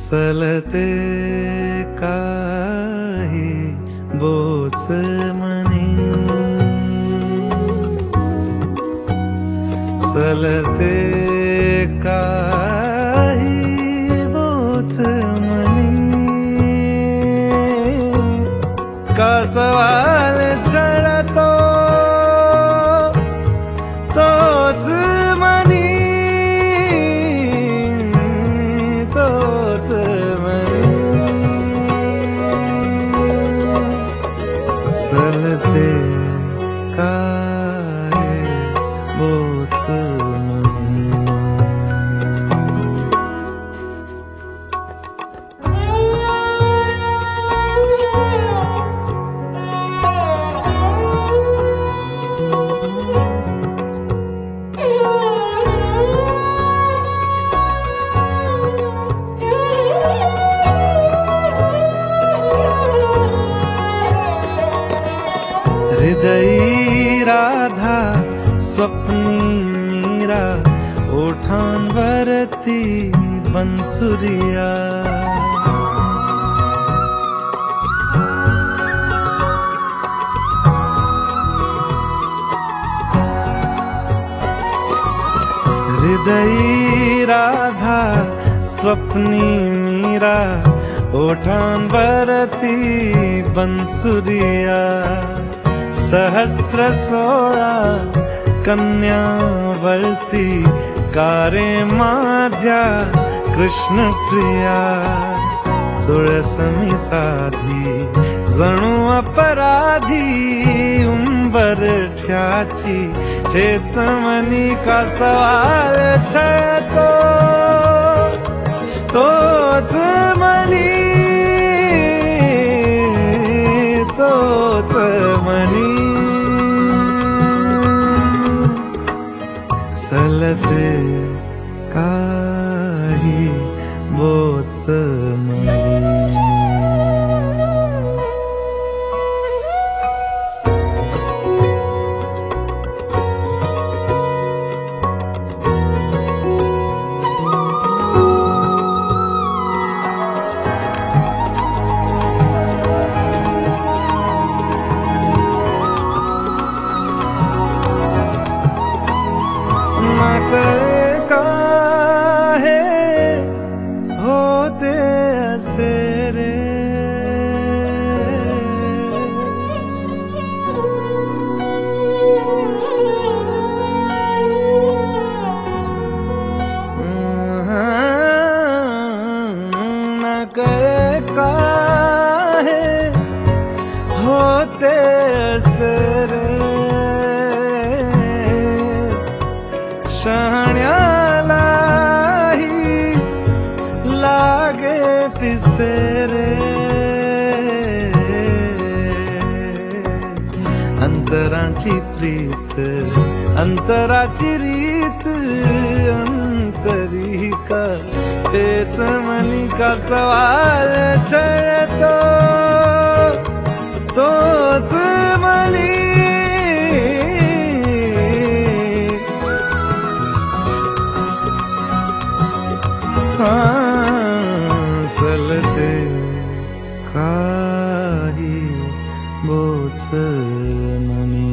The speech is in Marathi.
सलते काही बोच मनी, सलते काही बोच मनी, का सवाल चढतो तोच मनी, तोच मनी, सलते काय बोच मनी। हृदयी राधा स्वप्नी मीरा, ओठांवरती बंसुरिया, हृदयी राधा स्वप्नी मीरा, ओठांवरती बंसुरिया, सहस्र 16 कन्या वर्षी, कारे माझ्या कृष्ण प्रिया, तुळसमी साधी जणू अपराधी, उंबरठ्याची ठेच मनी, का सवाल छळतो तोच मनी, तोच मनी, सलते काही बोच मनी। काहे होते असे रे, न कळे काहे होते असे रे, शहाण्यालाही लागे पिसेरे, अंतराची प्रीत अंतराची रीत, अंतरिका तेच मनी, का सवाल छळतो तोच मनी, सलते काही बोच मनी।